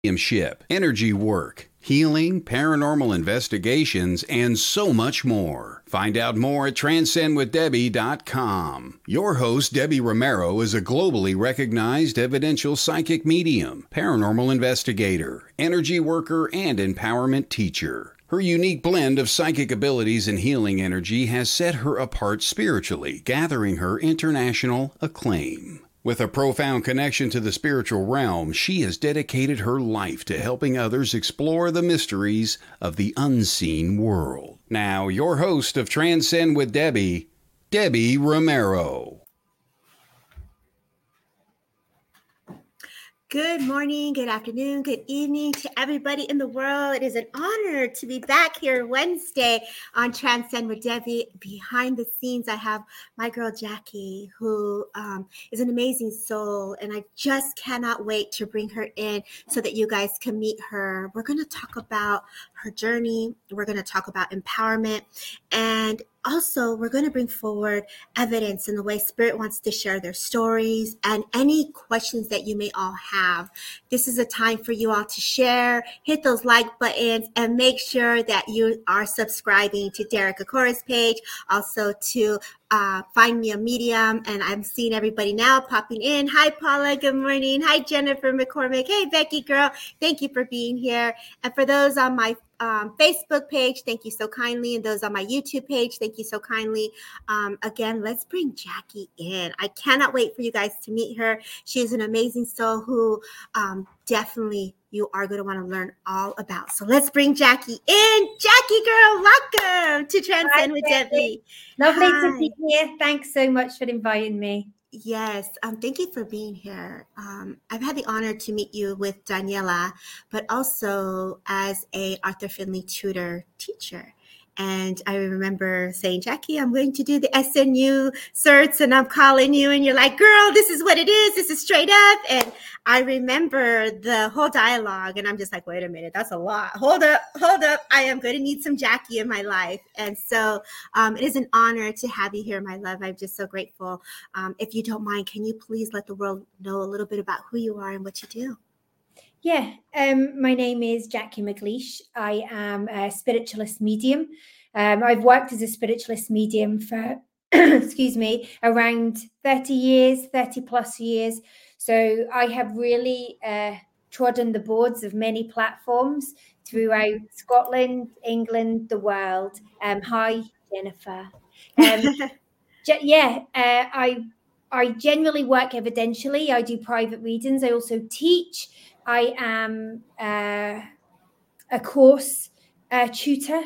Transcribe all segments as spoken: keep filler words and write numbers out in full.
mediumship, energy work, healing, paranormal investigations, and so much more. Find out more at transcend with debbie dot com. Your host, Debbie Romero, is a globally recognized evidential psychic medium, paranormal investigator, energy worker, and empowerment teacher. Her unique blend of psychic abilities and healing energy has set her apart spiritually, gathering her international acclaim. With a profound connection to the spiritual realm, she has dedicated her life to helping others explore the mysteries of the unseen world. Now, your host of Transcend with Debbie, Debbie Romero. Good morning, good afternoon, good evening to everybody in the world. It is an honor to be back here Wednesday on Transcend with Debbie. Behind the scenes, I have my girl Jackie, who um, is an amazing soul, and I just cannot wait to bring her in so that you guys can meet her. We're going to talk about her journey. We're going to talk about empowerment, and also, we're going to bring forward evidence in the way Spirit wants to share their stories and any questions that you may all have. This is a time for you all to share, hit those like buttons, and make sure that you are subscribing to Derek Akora's page, also to uh, Find Me a Medium. And I'm seeing everybody now popping in. Hi, Paula. Good morning. Hi, Jennifer McCormick. Hey, Becky, girl. Thank you for being here. And for those on my Um, Facebook page, thank you so kindly. And those on my YouTube page, thank you so kindly. Um, again, let's bring Jackie in. I cannot wait for you guys to meet her. She is an amazing soul who um, definitely you are going to want to learn all about. So let's bring Jackie in. Jackie, girl, welcome to Transcend with Debbie. Lovely Hi. to be here. Thanks so much for inviting me. Yes, um, thank you for being here. Um, I've had the honor to meet you with Daniela, but also as a Arthur Finley tutor teacher. And I remember saying, Jackie, I'm going to do the S N U certs, and I'm calling you, and you're like, girl, this is what it is. This is straight up. And I remember the whole dialogue, and I'm just like, wait a minute, that's a lot. Hold up, hold up. I am going to need some Jackie in my life. And so um, it is an honor to have you here, my love. I'm just so grateful. Um, if you don't mind, can you please let the world know a little bit about who you are and what you do? Yeah, um, my name is Jackie McLeish. I am a spiritualist medium. Um, I've worked as a spiritualist medium for, excuse me, around thirty years, thirty plus years. So I have really uh, trodden the boards of many platforms throughout Scotland, England, the world. Um, hi, Jennifer. Um, yeah, uh, I I generally work evidentially. I do private readings. I also teach. I am uh, a course uh, tutor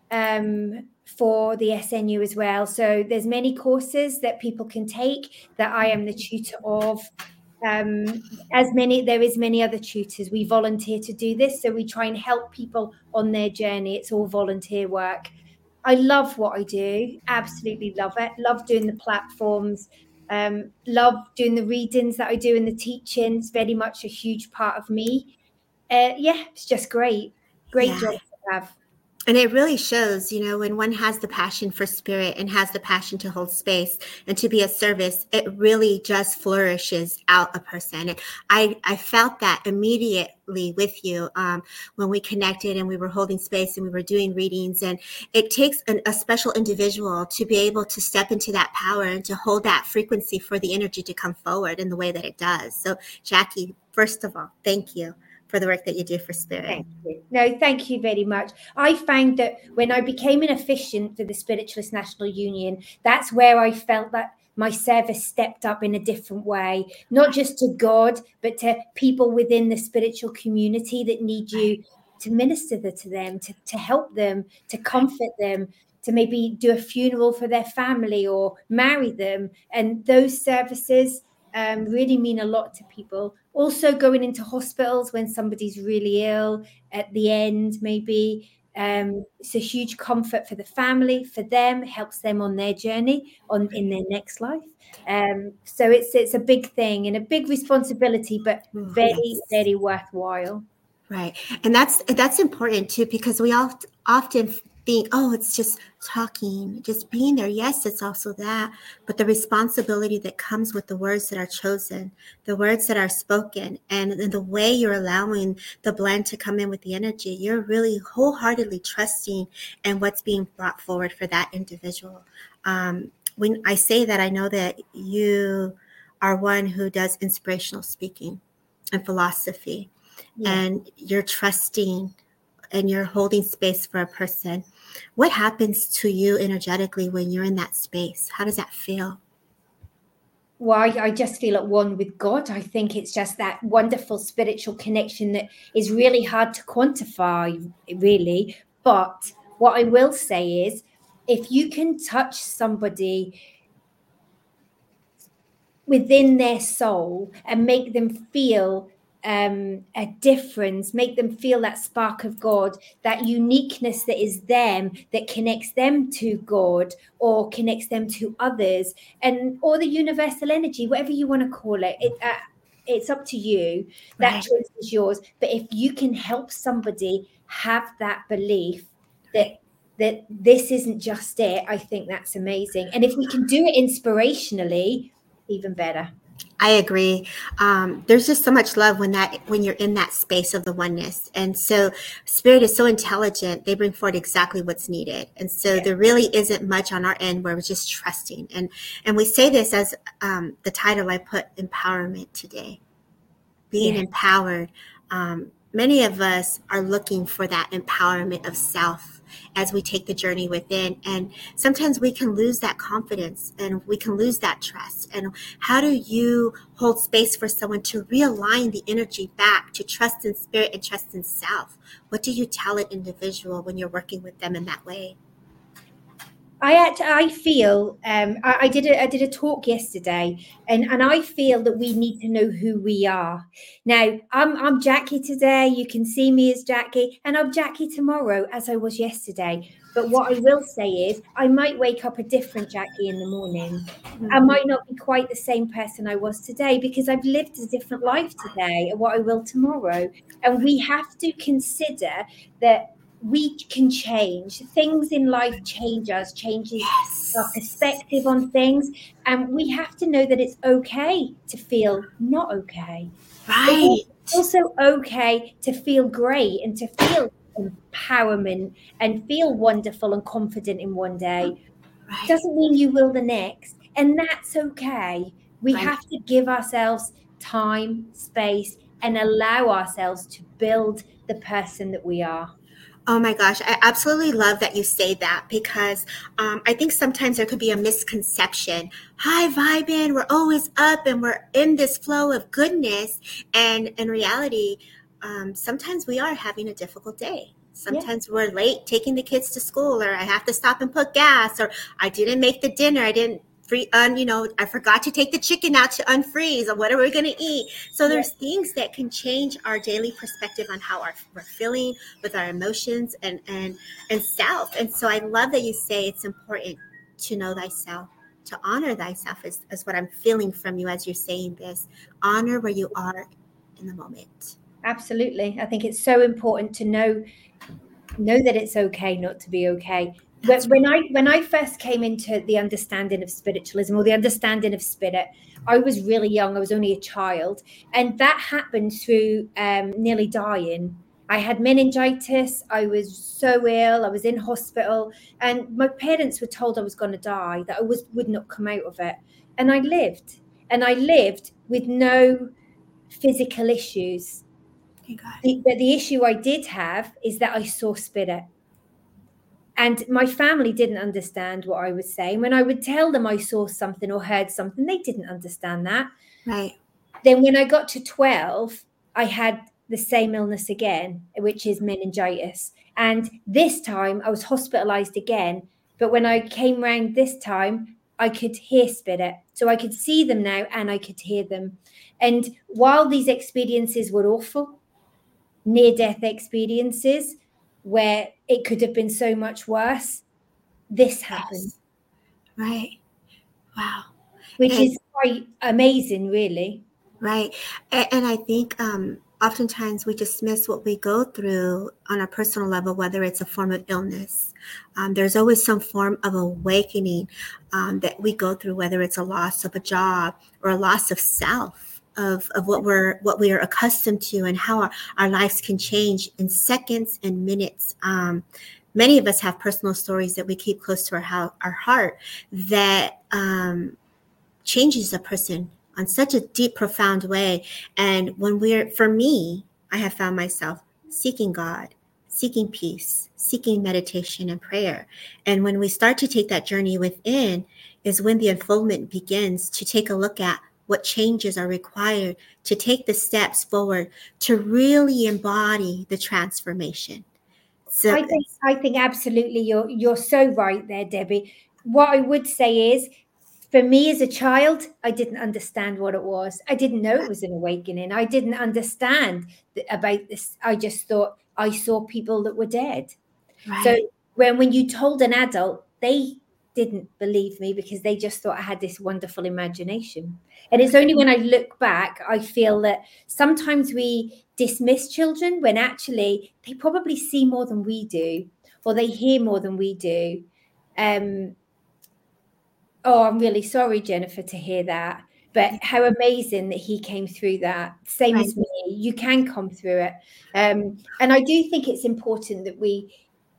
um, for the S N U as well. So there's many courses that people can take that I am the tutor of. Um, as many, there is many other tutors. We volunteer to do this. So we try and help people on their journey. It's all volunteer work. I love what I do. Absolutely love it. Love doing the platforms. Um, love doing the readings that I do and the teachings. Very much a huge part of me. Uh, yeah, it's just great. Great Yeah. job to have. And it really shows, you know, when one has the passion for spirit and has the passion to hold space and to be of service, it really just flourishes out a person. And I, I felt that immediately with you um, when we connected and we were holding space and we were doing readings. And it takes an, a special individual to be able to step into that power and to hold that frequency for the energy to come forward in the way that it does. So, Jackie, first of all, thank you for the work that you do for Spirit. Thank you. No, thank you very much. I found that when I became an officiant for the Spiritualist National Union, that's where I felt that my service stepped up in a different way, not just to God, but to people within the spiritual community that need you to minister to them, to, to help them, to comfort them, to maybe do a funeral for their family or marry them. And those services Um, really mean a lot to people. Also going into hospitals when somebody's really ill at the end, maybe um, it's a huge comfort for the family, for them, helps them on their journey on in their next life. Um, so it's it's a big thing and a big responsibility, but very, yes. very worthwhile. Right. And that's that's important too, because we all often think, oh, it's just talking, just being there. Yes, it's also that, but the responsibility that comes with the words that are chosen, the words that are spoken, and, and the way you're allowing the blend to come in with the energy, you're really wholeheartedly trusting in what's being brought forward for that individual. Um, when I say that, I know that you are one who does inspirational speaking and philosophy, yeah. and you're trusting and you're holding space for a person. What happens to you energetically when you're in that space? How does that feel? Well, I, I just feel at one with God. I think it's just that wonderful spiritual connection that is really hard to quantify, really. But what I will say is, if you can touch somebody within their soul and make them feel um, a difference, make them feel that spark of God, that uniqueness that is them, that connects them to God or connects them to others, and or the universal energy, whatever you want to call it. It uh, it's up to you. That Right. choice is yours. But if you can help somebody have that belief that that this isn't just it, I think that's amazing. And if we can do it inspirationally, even better. I agree. Um, there's just so much love when that when you're in that space of the oneness. And so spirit is so intelligent, they bring forward exactly what's needed. And so yeah. there really isn't much on our end where we're just trusting. And and we say this as um, the title I put, empowerment today. Being yeah. empowered. Um, many of us are looking for that empowerment of self as we take the journey within. And sometimes we can lose that confidence and we can lose that trust. And how do you hold space for someone to realign the energy back to trust in spirit and trust in self? What do you tell an individual when you're working with them in that way? I actually, I feel um, I, I did a I did a talk yesterday, and, and I feel that we need to know who we are. Now, I'm I'm Jackie today. You can see me as Jackie, and I'm Jackie tomorrow, as I was yesterday. But what I will say is, I might wake up a different Jackie in the morning. Mm-hmm. I might not be quite the same person I was today because I've lived a different life today, and what I will tomorrow. And we have to consider that we can change. Things in life change us, changes yes. our perspective on things. And we have to know that it's okay to feel not okay. Right. It's also okay to feel great and to feel empowerment and feel wonderful and confident in one day. Right. Doesn't mean you will the next. And that's okay. We right. have to give ourselves time, space, and allow ourselves to build the person that we are. Oh my gosh, I absolutely love that you say that because um, I think sometimes there could be a misconception. High vibing, we're always up and we're in this flow of goodness. And in reality, um, sometimes we are having a difficult day. Sometimes yeah. we're late taking the kids to school, or I have to stop and put gas, or I didn't make the dinner. I didn't free, un, you know, I forgot to take the chicken out to unfreeze, or what are we going to eat? So there's yeah. things that can change our daily perspective on how our, we're feeling with our emotions and, and, and self. And so I love that you say it's important to know thyself, to honor thyself is, is what I'm feeling from you as you're saying this. Honor where you are in the moment. Absolutely. I think it's so important to know know that it's okay not to be okay. But when I when I first came into the understanding of spiritualism or the understanding of spirit, I was really young. I was only a child. And that happened through um, nearly dying. I had meningitis. I was so ill. I was in hospital. And my parents were told I was going to die, that I was, would not come out of it. And I lived. And I lived with no physical issues. The, but the issue I did have is that I saw spirit. And my family didn't understand what I was saying. When I would tell them I saw something or heard something, they didn't understand that. Right. Then when I got to twelve, I had the same illness again, which is meningitis. And this time I was hospitalized again. But when I came round this time, I could hear spirit. So I could see them now and I could hear them. And while these experiences were awful, near-death experiences where it could have been so much worse, this happened. Yes. Right. Wow. Which and, is quite amazing, really. Right. And, and I think um, oftentimes we dismiss what we go through on a personal level, whether it's a form of illness. Um, there's always some form of awakening um, that we go through, whether it's a loss of a job or a loss of self, of, of what we're what we are accustomed to, and how our, our lives can change in seconds and minutes. Um, many of us have personal stories that we keep close to our, how, our heart that um, changes a person on such a deep, profound way. And when we're, for me, I have found myself seeking God, seeking peace, seeking meditation and prayer. And when we start to take that journey within is when the unfoldment begins to take a look at what changes are required to take the steps forward to really embody the transformation. So I think, I think absolutely you're, you're so right there, Debbie. What I would say is, for me as a child, I didn't understand what it was. I didn't know it was an awakening. I didn't understand th- about this. I just thought I saw people that were dead. right. So when, when you told an adult, they didn't believe me because they just thought I had this wonderful imagination. And it's only when I look back, I feel that sometimes we dismiss children when actually they probably see more than we do, or they hear more than we do. Um, Oh, I'm really sorry, Jennifer, to hear that. But how amazing that he came through that. Same Right. as me. You can come through it. Um, and I do think it's important that we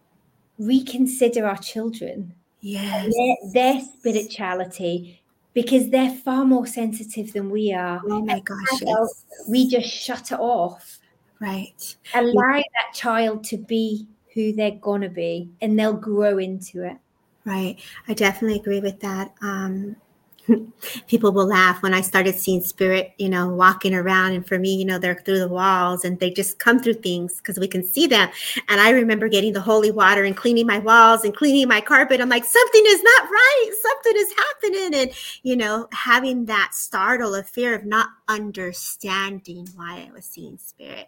reconsider our children, Yes. their, their spirituality, because they're far more sensitive than we are. Oh my As gosh. adults, Yes. we just shut it off. Right. Allow that child to be who they're going to be, and they'll grow into it. Right. I definitely agree with that. Um, people will laugh when I started seeing spirit, you know, walking around. And for me, you know, they're through the walls and they just come through things because we can see them. And I remember getting the holy water and cleaning my walls and cleaning my carpet. I'm like, something is not right. Something is happening. And, you know, having that startle of fear of not understanding why I was seeing spirit.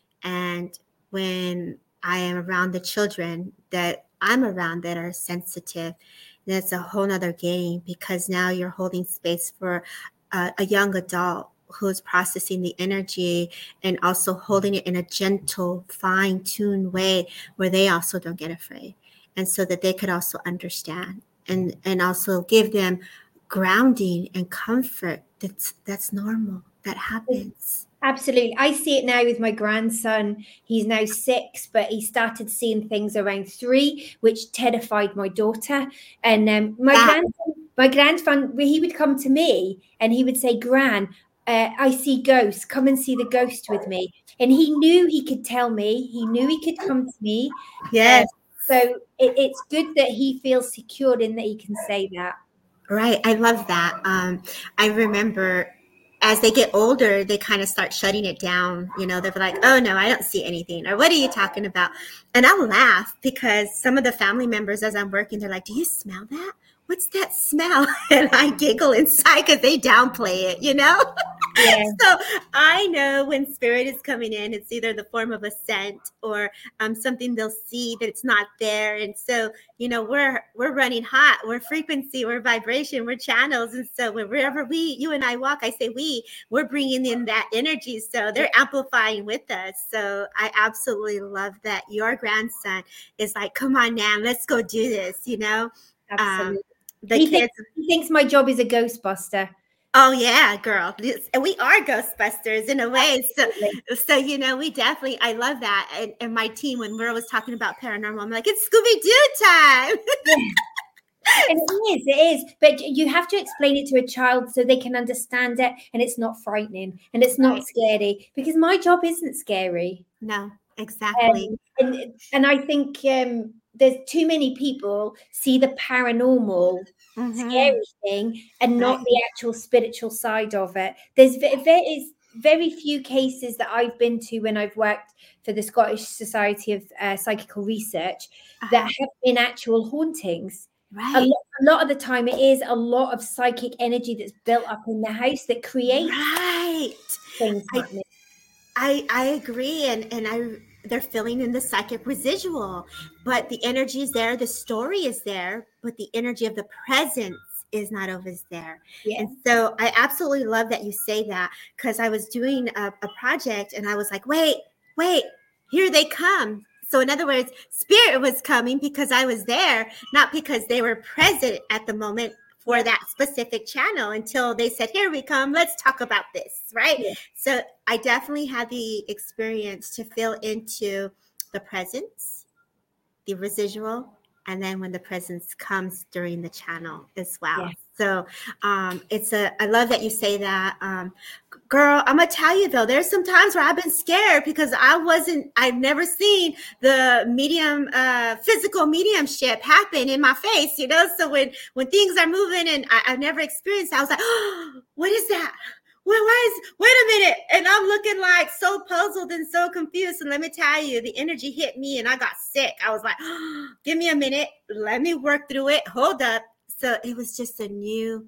And when I am around the children that I'm around that are sensitive, that's a whole nother game, because now you're holding space for a, a young adult who's processing the energy and also holding it in a gentle, fine-tuned way where they also don't get afraid. And so that they could also understand and, and also give them grounding and comfort. That's, that's normal. That happens. Absolutely. I see it now with my grandson. He's now six, but he started seeing things around three, which terrified my daughter. And um, my Yeah. grandson, my grandson, he would come to me and he would say, Gran, uh, I see ghosts. Come and see the ghost with me. And he knew he could tell me. He knew he could come to me. Yes. Uh, so it, it's good that he feels secured in that he can say that. Right. I love that. Um, I remember as they get older, they kind of start shutting it down. You know, they're like, oh, no, I don't see anything. Or what are you talking about? And I'll laugh because some of the family members, as I'm working, they're like, do you smell that? What's that smell? And I giggle inside because they downplay it, you know? Yeah. So I know when spirit is coming in, it's either the form of a scent or um, something they'll see that it's not there. And so, you know, we're we're running hot. We're frequency, we're vibration, we're channels. And so wherever we, you and I walk, I say we, we're bringing in that energy. So they're amplifying with us. So I absolutely love that your grandson is like, come on now, let's go do this, you know? Absolutely. Um, the he, kids. thinks, he thinks my job is a Ghostbuster. Oh yeah, girl. And we are Ghostbusters in a way. So, so you know, we definitely, I love that. And, and my team, when we're always talking about paranormal, I'm like, it's Scooby-Doo time. Yeah. And it is, it is. But you have to explain it to a child so they can understand it, and it's not frightening and it's not Right. scary, because my job isn't scary. No, exactly. Um, and and I think um, there's too many people see the paranormal Mm-hmm. scary thing and not Right. the actual spiritual side of it. There's there is very few cases that I've been to when I've worked for the Scottish Society of uh, Psychical Research Uh-huh. that have been actual hauntings. Right. A lot, a lot of the time, it is a lot of psychic energy that's built up in the house that creates Right. things I, happening. I I agree, and and I they're filling in the psychic residual, but the energy is there, the story is there, but the energy of the presence is not always there. Yeah. And so I absolutely love that you say that, because I was doing a, a project and I was like, wait, wait, here they come. So in other words, spirit was coming because I was there, not because they were present at the moment for that specific channel, until they said, here we come, let's talk about this, right? Yeah. So I definitely had the experience to feel into the presence, the residual, and then when the presence comes during the channel as well. Yeah. So um, it's a, I love that you say that. Um, girl, I'm gonna tell you though, there's some times where I've been scared because I wasn't, I've never seen the medium, uh, physical mediumship happen in my face, you know? So when, when things are moving and I, I've never experienced, I was like, oh, what is that? Why, why is, wait a minute. And I'm looking like so puzzled and so confused. And let me tell you, the energy hit me and I got sick. I was like, oh, give me a minute. Let me work through it. Hold up. So it was just a new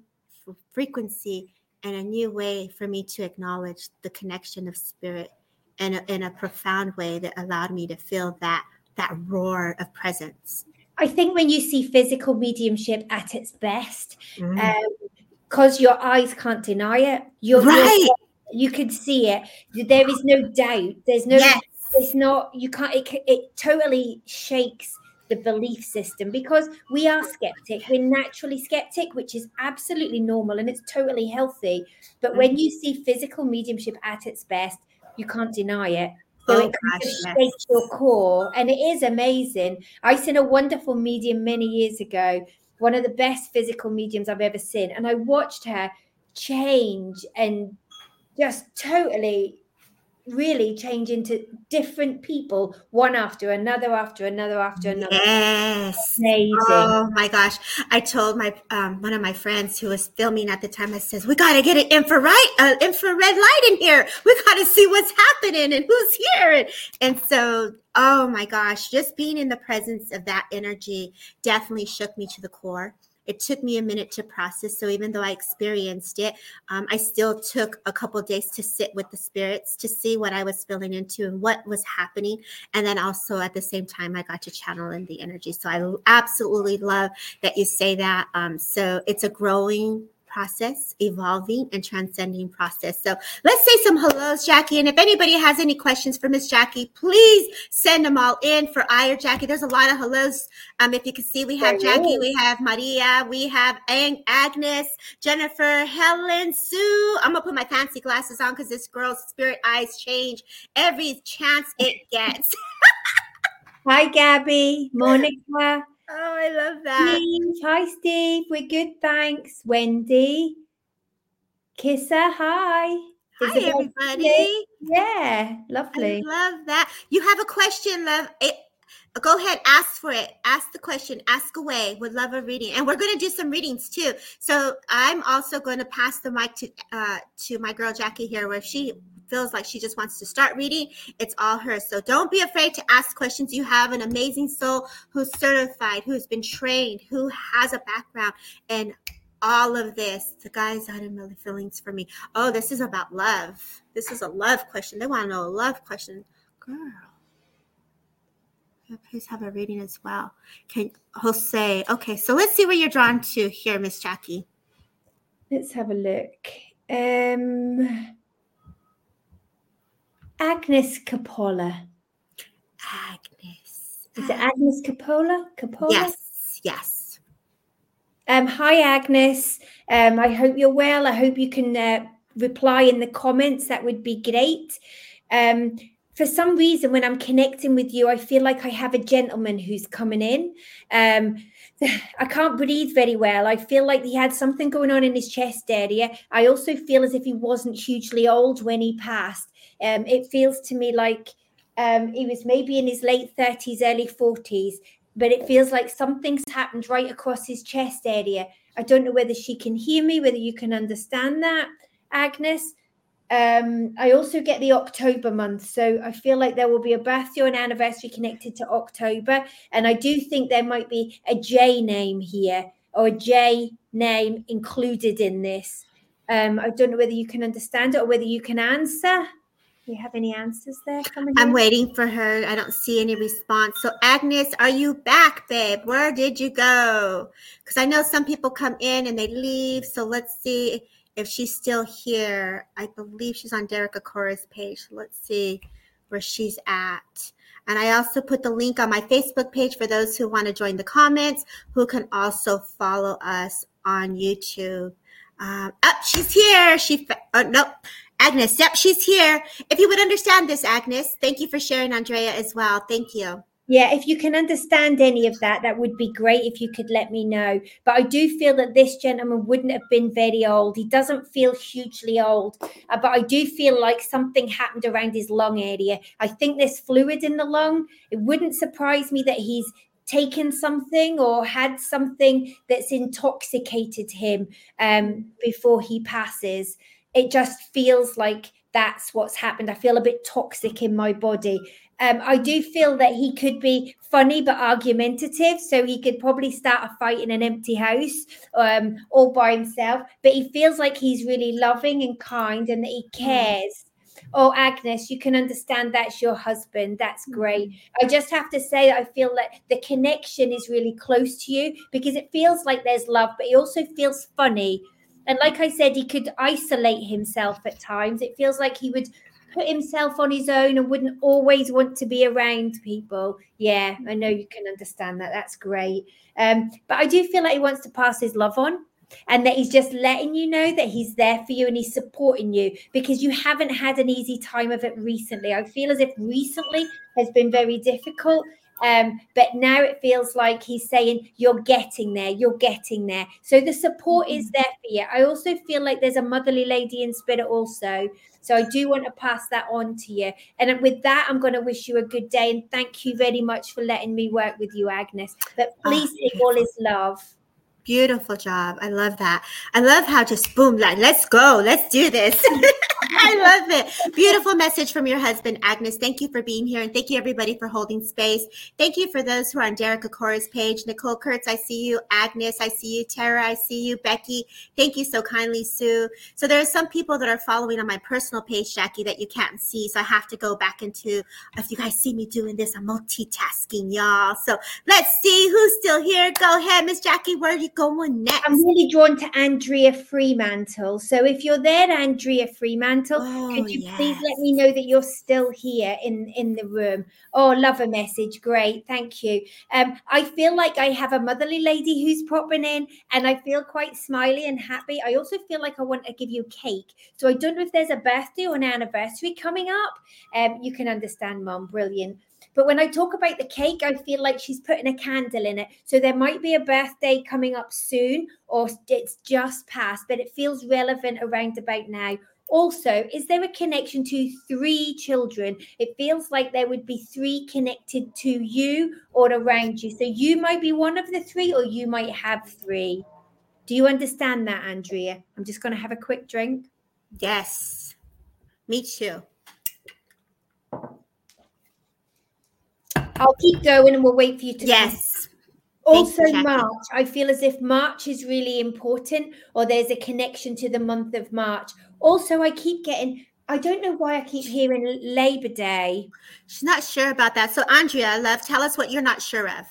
frequency and a new way for me to acknowledge the connection of spirit in a, in a profound way that allowed me to feel that, that roar of presence. I think when you see physical mediumship at its best, Mm. um, because your eyes can't deny it. You're, right. You're, you can see it. There is no doubt. There's no, yes. it's not, you can't, it, it totally shakes the belief system, because we are skeptic. We're naturally skeptic, which is absolutely normal and it's totally healthy. But when you see physical mediumship at its best, you can't deny it. So oh, it can gosh, just yes. shake your core. And it is amazing. I seen a wonderful medium many years ago, one of the best physical mediums I've ever seen. And I watched her change and just totally, really change into different people, one after another, after another, after another. Yes. Amazing. Oh my gosh. I told my um, one of my friends who was filming at the time, I says, we got to get an infrared, uh, infrared light in here. We got to see what's happening and who's here. And, and so, oh my gosh, just being in the presence of that energy definitely shook me to the core. It took me a minute to process. So even though I experienced it, um, I still took a couple of days to sit with the spirits to see what I was feeling into and what was happening. And then also at the same time, I got to channel in the energy. So I absolutely love that you say that. Um, so it's a growing process, evolving and transcending process. So let's say some hellos, Jackie. And if anybody has any questions for Miss Jackie, please send them all in for I or Jackie. There's a lot of hellos. Um, if you can see, we have There Jackie, is. we have Maria, we have Ang- Agnes, Jennifer, Helen, Sue. I'm gonna put my fancy glasses on because this girl's spirit eyes change every chance it gets. Hi, Gabby. Monica. Oh, I love that. Steve. Hi, Steve. We're good, thanks. Wendy. Kissa, hi. Hi, Isabel. everybody. Yeah, lovely. I love that. You have a question, love. It, go ahead, ask for it. Ask the question. Ask away. Would love a reading, and we're going to do some readings too. So I'm also going to pass the mic to uh, to my girl Jackie here, where she feels like she just wants to start reading. It's all hers. So don't be afraid to ask questions. You have an amazing soul who's certified, who's been trained, who has a background, and all of this. The guys had really feelings for me. Oh, this is about love. This is a love question. They want to know a love question. Girl. Yeah, please have a reading as well. Can Jose? Okay, so let's see where you're drawn to here, Miss Jackie. Let's have a look. Um, Agnes Coppola. Agnes. Is it Agnes Coppola? Coppola? Yes, yes. Um, hi, Agnes. Um, I hope you're well. I hope you can uh, reply in the comments. That would be great. Um, for some reason, when I'm connecting with you, I feel like I have a gentleman who's coming in. Um, I can't breathe very well. I feel like he had something going on in his chest area. I also feel as if he wasn't hugely old when he passed. Um, it feels to me like um, he was maybe in his late thirties, early forties. But it feels like something's happened right across his chest area. I don't know whether she can hear me, whether you can understand that, Agnes. Um, I also get the October month. So I feel like there will be a birthday or an anniversary connected to October. And I do think there might be a J name here or a J name included in this. Um, I don't know whether you can understand it or whether you can answer. Do you have any answers there coming I'm in? waiting for her. I don't see any response. So Agnes, are you back, babe? Where did you go? Because I know some people come in and they leave. So let's see if she's still here. I believe she's on Derek Akora's page. Let's see where she's at. And I also put the link on my Facebook page for those who want to join the comments, who can also follow us on YouTube. Um, oh, she's here. She, oh, nope. Agnes, yep, she's here. If you would understand this, Agnes, thank you for sharing, Andrea, as well. Thank you. Yeah, if you can understand any of that, that would be great if you could let me know. But I do feel that this gentleman wouldn't have been very old. He doesn't feel hugely old, uh, but I do feel like something happened around his lung area. I think there's fluid in the lung. It wouldn't surprise me that he's taken something or had something that's intoxicated him um, before he passes. It just feels like that's what's happened. I feel a bit toxic in my body. Um, I do feel that he could be funny but argumentative, so he could probably start a fight in an empty house um, all by himself. But he feels like he's really loving and kind and that he cares. Oh, Agnes, you can understand that's your husband. That's great. I just have to say that I feel that the connection is really close to you because it feels like there's love, but he also feels funny. And like I said, he could isolate himself at times. It feels like he would put himself on his own and wouldn't always want to be around people. Yeah, I know you can understand that. That's great. Um, but I do feel like he wants to pass his love on and that he's just letting you know that he's there for you and he's supporting you because you haven't had an easy time of it recently. I feel as if recently has been very difficult. Um, but now it feels like he's saying, you're getting there, you're getting there. So the support mm-hmm. is there for you. I also feel like there's a motherly lady in spirit also. So I do want to pass that on to you. And with that, I'm going to wish you a good day. And thank you very much for letting me work with you, Agnes. But please oh, take all his love. Beautiful job. I love that. I love how just boom, like, let's go. Let's do this. I love it. Beautiful message from your husband, Agnes. Thank you for being here. And thank you, everybody, for holding space. Thank you for those who are on Derek Akora's page. Nicole Kurtz, I see you. Agnes, I see you. Tara, I see you. Becky, thank you so kindly, Sue. So there are some people that are following on my personal page, Jackie, that you can't see. So I have to go back into, if you guys see me doing this, I'm multitasking, y'all. So let's see who's still here. Go ahead, Miss Jackie. Where are you going next? I'm really drawn to Andrea Fremantle. So if you're there, Andrea Fremantle, oh, could you yes. please let me know that you're still here in, in the room? Oh, love a message. Great. Thank you. Um, I feel like I have a motherly lady who's popping in and I feel quite smiley and happy. I also feel like I want to give you cake. So I don't know if there's a birthday or an anniversary coming up. Um, you can understand, Mom. Brilliant. But when I talk about the cake, I feel like she's putting a candle in it. So there might be a birthday coming up soon or it's just past, but it feels relevant around about now. Also, is there a connection to three children? It feels like there would be three connected to you or around you. So you might be one of the three or you might have three. Do you understand that, Andrea? I'm just going to have a quick drink. Yes, me too. I'll keep going and we'll wait for you to yes. come. Also, you, March, I feel as if March is really important or there's a connection to the month of March. Also, I keep getting, I don't know why I keep hearing Labor Day. She's not sure about that. So, Andrea, love, tell us what you're not sure of.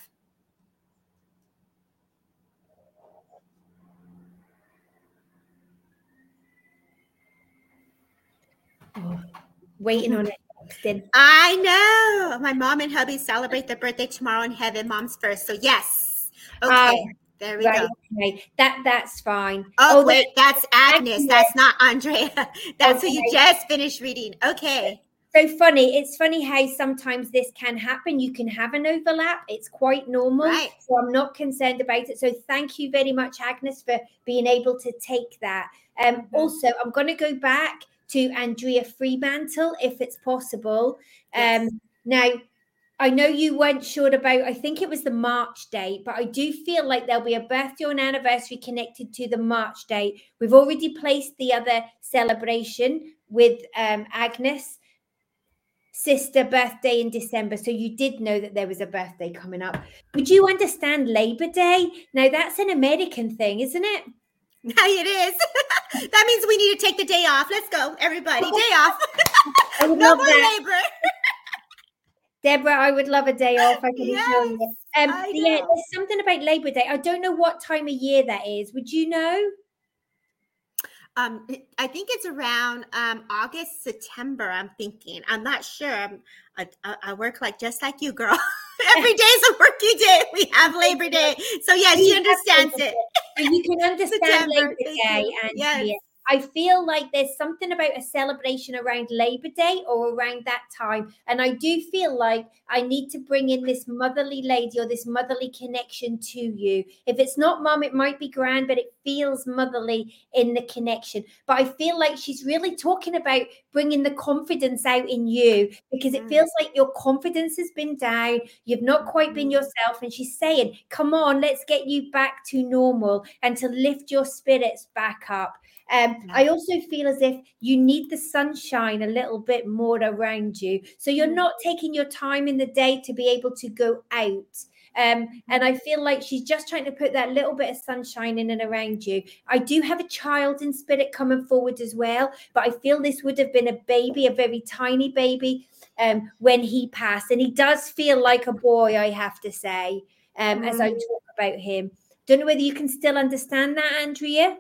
Oh, waiting on it. I know. My mom and hubby celebrate their birthday tomorrow in heaven. Mom's first. So, yes. Okay. Uh, there we right, go. Okay. That, that's fine. Oh, oh wait. That's Agnes. Agnes. That's not Andrea. That's okay. Who you just finished reading. Okay. So funny. It's funny how sometimes this can happen. You can have an overlap. It's quite normal. Right. So I'm not concerned about it. So thank you very much, Agnes, for being able to take that. Um, mm-hmm. Also, I'm going to go back to Andrea Fremantle, if it's possible. Yes. Um, now, I know you weren't sure about, I think it was the March date, but I do feel like there'll be a birthday or an anniversary connected to the March date. We've already placed the other celebration with um, Agnes' sister birthday in December. So you did know that there was a birthday coming up. Would you understand Labor Day? Now, that's an American thing, isn't it? It is. That means we need to take the day off. Let's go, everybody. Day off. I would No love more that. labor. Deborah, I would love a day off. I can Yes, assure you. Um, I yeah, know. there's something about Labor Day. I don't know what time of year that is. Would you know? Um, I think it's around um, August, September. I'm thinking. I'm not sure. I'm, I, I work like just like you, girl. Every day is a working day. We have Labor Day, so yes, We she have understands Labor it. Day. So you can understand September, Labor thank Day, you. and Yes. yeah, I feel like there's something about a celebration around Labor Day or around that time. And I do feel like I need to bring in this motherly lady or this motherly connection to you. If it's not mum, it might be grand, but it feels motherly in the connection. But I feel like she's really talking about bringing the confidence out in you, because it feels like your confidence has been down. You've not quite been yourself. And she's saying, come on, let's get you back to normal and to lift your spirits back up. Um, I also feel as if you need the sunshine a little bit more around you. So you're not taking your time in the day to be able to go out. Um, and I feel like she's just trying to put that little bit of sunshine in and around you. I do have a child in spirit coming forward as well, but I feel this would have been a baby, a very tiny baby, um, when he passed. And he does feel like a boy, I have to say, um, as I talk about him. Don't know whether you can still understand that, Andrea.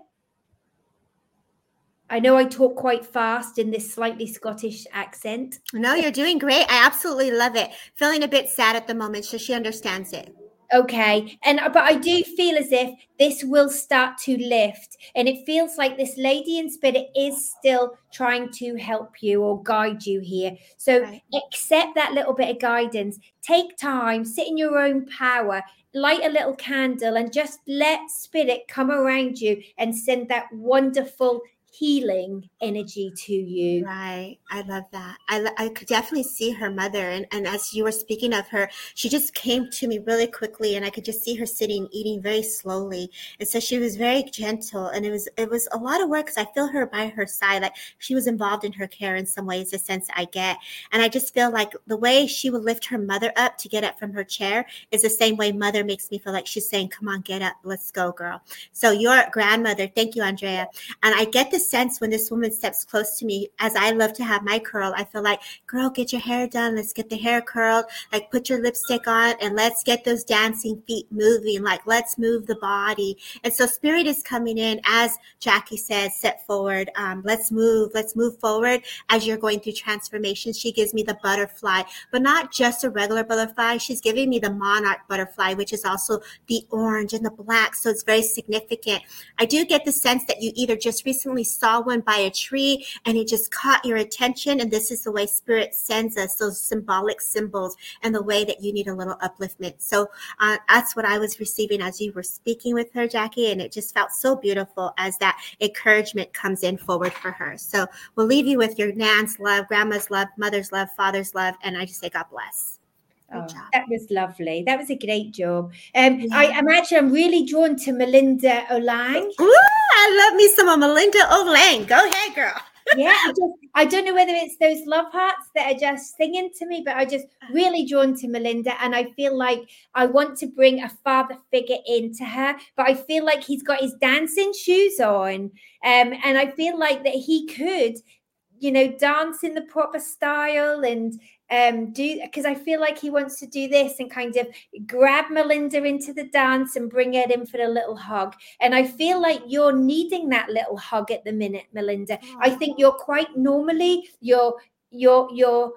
I know I talk quite fast in this slightly Scottish accent. No, you're doing great. I absolutely love it. Feeling a bit sad at the moment, so she understands it. Okay. And but I do feel as if this will start to lift, and it feels like this lady in spirit is still trying to help you or guide you here. So Right. accept that little bit of guidance. Take time, sit in your own power, light a little candle, and just let spirit come around you and send that wonderful healing energy to you. Right. I love that. I, I could definitely see her mother. And, and as you were speaking of her, she just came to me really quickly, and I could just see her sitting, eating very slowly. And so she was very gentle, and it was, it was a lot of work because I feel her by her side. Like she was involved in her care in some ways, the sense I get. And I just feel like the way she would lift her mother up to get up from her chair is the same way mother makes me feel like she's saying, come on, get up. Let's go, girl. So your grandmother, thank you, Andrea. And I get this sense when this woman steps close to me, as I love to have my curl, I feel like, girl, get your hair done. Let's get the hair curled. Like put your lipstick on and let's get those dancing feet moving. Like let's move the body. And so spirit is coming in, as Jackie says, step forward. Um, let's move. Let's move forward as you're going through transformation. She gives me the butterfly, but not just a regular butterfly. She's giving me the monarch butterfly, which is also the orange and the black. So it's very significant. I do get the sense that you either just recently saw one by a tree and it just caught your attention, and this is the way spirit sends us those symbolic symbols and the way that you need a little upliftment. So uh, that's what I was receiving as you were speaking with her, Jackie, and it just felt so beautiful as that encouragement comes in forward for her. So we'll leave you with your nan's love, grandma's love, mother's love, father's love, and I just say God bless. Oh, that was lovely. That was a great job. Um, Yeah. I, I'm actually, I'm really drawn to Melinda Olang. Ooh, I love me some of Melinda Olang. Go ahead, girl. Yeah, I, just, I don't know whether it's those love hearts that are just singing to me, but I just really drawn to Melinda, and I feel like I want to bring a father figure into her, but I feel like he's got his dancing shoes on, um, and I feel like that he could, you know, dance in the proper style and um do, because I feel like he wants to do this and kind of grab Melinda into the dance and bring her in for a little hug. And I feel like you're needing that little hug at the minute, Melinda. Aww. I think you're quite normally you're you're you're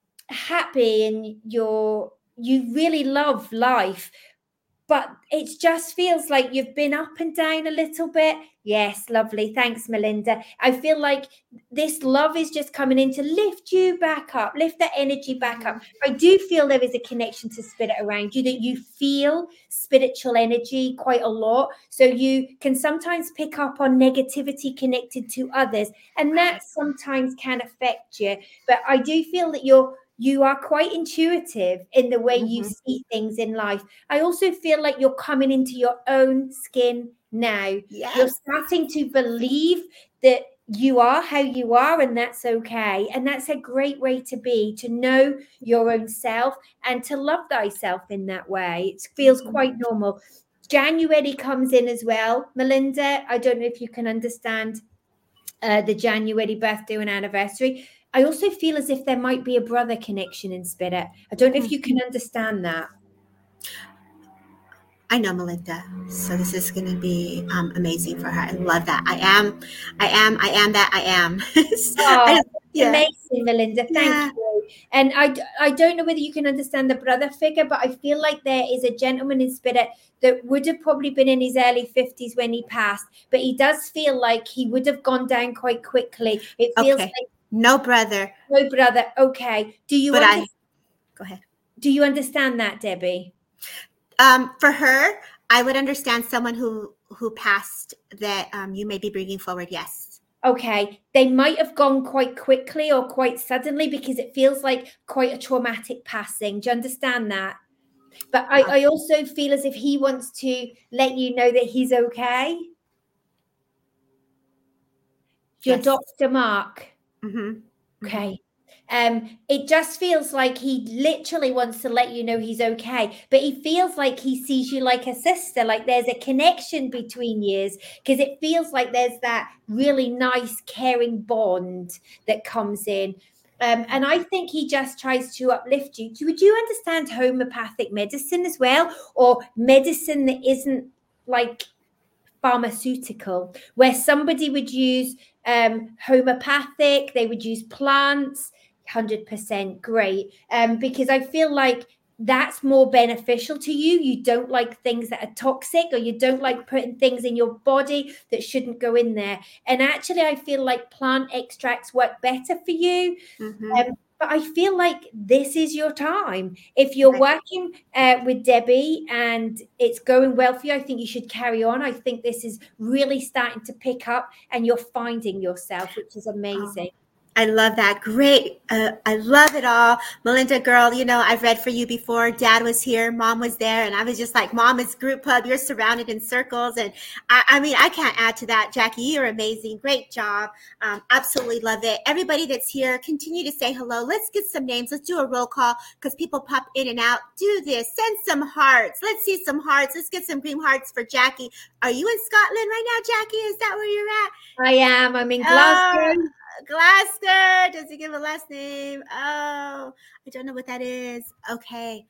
happy and you're you really love life, but it just feels like you've been up and down a little bit. Yes, lovely. Thanks, Melinda. I feel like this love is just coming in to lift you back up, lift that energy back up. I do feel there is a connection to spirit around you, that you feel spiritual energy quite a lot. So you can sometimes pick up on negativity connected to others, and that sometimes can affect you. But I do feel that you're You are quite intuitive in the way mm-hmm. you see things in life. I also feel like you're coming into your own skin now. Yes. You're starting to believe that you are how you are, and that's okay. And that's a great way to be, to know your own self and to love thyself in that way. It feels mm-hmm. quite normal. January comes in as well, Melinda. I don't know if you can understand uh, the January birthday and anniversary. I also feel as if there might be a brother connection in spirit. I don't know if you can understand that. I know Melinda, so this is going to be um, amazing for her. I love that. I am, I am, I am that I am. Oh, I, yeah. Amazing, Melinda. Thank Yeah. you. And I, I don't know whether you can understand the brother figure, but I feel like there is a gentleman in spirit that would have probably been in his early fifties when he passed, but he does feel like he would have gone down quite quickly. It feels Okay. like No brother. no brother. Okay. Do you But under- I go ahead. Do you understand that, Debbie? Um, for her, I would understand someone who who passed that um, you may be bringing forward. Yes. Okay, they might have gone quite quickly or quite suddenly because it feels like quite a traumatic passing. Do you understand that? But I, I also feel as if he wants to let you know that he's okay. Your Yes. Doctor Mark. Mm-hmm. Okay. Um, it just feels like he literally wants to let you know he's okay, but he feels like he sees you like a sister, like there's a connection between you, because it feels like there's that really nice, caring bond that comes in. Um, and I think he just tries to uplift you. Would you understand homeopathic medicine as well, or medicine that isn't like pharmaceutical, where somebody would use um, homeopathic, they would use plants? one hundred percent great, um, because I feel like that's more beneficial to you. You don't like things that are toxic, or you don't like putting things in your body that shouldn't go in there. And actually, I feel like plant extracts work better for you. Mm-hmm. Um, but I feel like this is your time. If you're Right. working uh, with Debbie and it's going well for you, I think you should carry on. I think this is really starting to pick up and you're finding yourself, which is amazing. Oh. I love that. Great. Uh, I love it all. Melinda, girl, you know, I've read for you before. Dad was here. Mom was there. And I was just like, Mom is group hub. You're surrounded in circles. And I, I mean, I can't add to that. Jackie, you're amazing. Great job. Um, absolutely love it. Everybody that's here, continue to say hello. Let's get some names. Let's do a roll call because people pop in and out. Do this. Send some hearts. Let's see some hearts. Let's get some green hearts for Jackie. Are you in Scotland right now, Jackie? Is that where you're at? I am. I'm in Glasgow. Oh, Glasgow. Does he give a last name? Oh, I don't know what that is. Okay.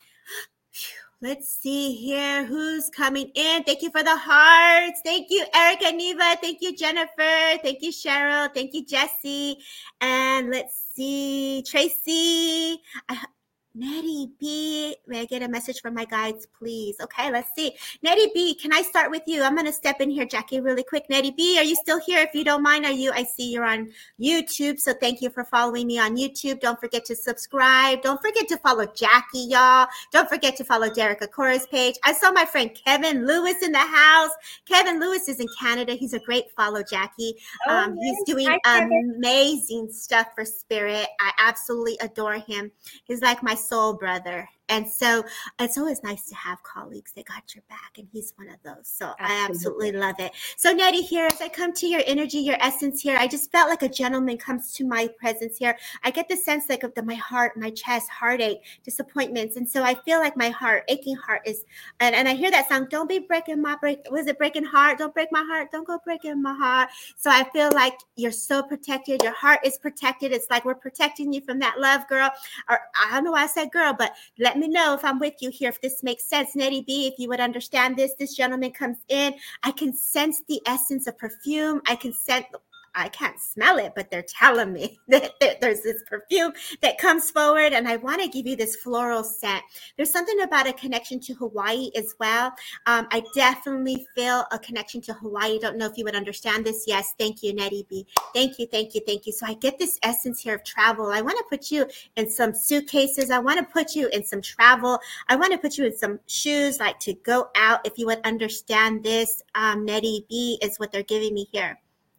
Let's see here who's coming in. Thank you for the hearts. Thank you, Erica, Neva. Thank you, Jennifer. Thank you, Cheryl. Thank you, Jesse. And let's see, Tracy. I, Nettie B, may I get a message from my guides, please? Okay, let's see. Nettie B, can I start with you? I'm going to step in here, Jackie, really quick. Nettie B, are you still here? If you don't mind, are you? I see you're on YouTube, so thank you for following me on YouTube. Don't forget to subscribe. Don't forget to follow Jackie, y'all. Don't forget to follow Derek Akora's page. I saw my friend Kevin Lewis in the house. Kevin Lewis is in Canada. He's a great follow, Jackie. Oh, um, yes. He's doing Hi, amazing stuff for Spirit. I absolutely adore him. He's like my soul brother. And so it's always nice to have colleagues that got your back, and he's one of those. So absolutely. I absolutely love it. So Nettie, here, as I come to your energy, your essence here, I just felt like a gentleman comes to my presence here. I get the sense like of the, my heart, my chest, heartache, disappointments. And so I feel like my heart, aching heart is, and, and I hear that song, don't be breaking my break. Was it breaking heart? Don't break my heart. Don't go breaking my heart. So I feel like you're so protected. Your heart is protected. It's like we're protecting you from that love, girl. Or I don't know why I said girl, but let me know if I'm with you here, if this makes sense. Nettie B, if you would understand this, this gentleman comes in. I can sense the essence of perfume. I can sense, I can't smell it, but they're telling me that there's this perfume that comes forward, and I want to give you this floral scent. There's something about a connection to Hawaii as well. Um, I definitely feel a connection to Hawaii. Don't know if you would understand this. Yes, thank you, Nettie B. Thank you, thank you, thank you. So I get this essence here of travel. I want to put you in some suitcases. I want to put you in some travel. I want to put you in some shoes, like to go out. If you would understand this, um, Nettie B is what they're giving me here.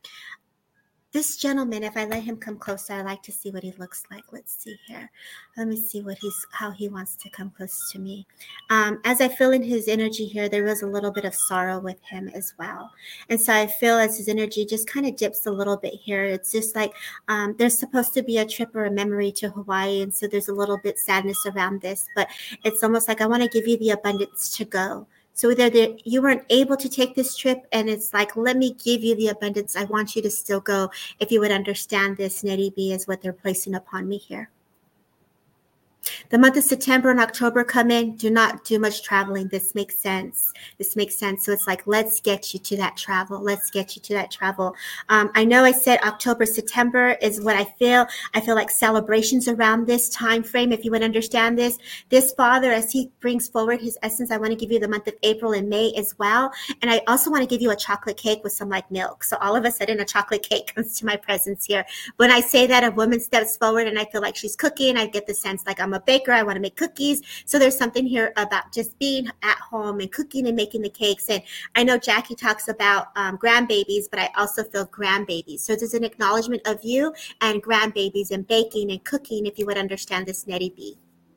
This gentleman, if I let him come closer, I like to see what he looks like. Let's see here. Let me see what he's, how he wants to come close to me. Um, as I feel in his energy here, there was a little bit of sorrow with him as well. And so I feel as his energy just kind of dips a little bit here. It's just like um, there's supposed to be a trip or a memory to Hawaii. And so there's a little bit sadness around this, but it's almost like I want to give you the abundance to go. So either the, you weren't able to take this trip, and it's like, let me give you the abundance. I want you to still go. If you would understand this, Nettie B is what they're placing upon me here. The month of September and October come in. Do not do much traveling. This makes sense. This makes sense. So it's like, let's get you to that travel. Let's get you to that travel. Um, I know I said October, September is what I feel. I feel like celebrations around this time frame. If you would understand this, this Father, as he brings forward his essence, I want to give you the month of April and May as well. And I also want to give you a chocolate cake with some like milk. So all of a sudden, a chocolate cake comes to my presence here. When I say that, a woman steps forward and I feel like she's cooking. I get the sense like I'm a baker. I want to make cookies. So there's something here about just being at home and cooking and making the cakes. And I know Jackie talks about um, grandbabies, but I also feel grandbabies. So there's an acknowledgement of you and grandbabies and baking and cooking, if you would understand this, Nettie B.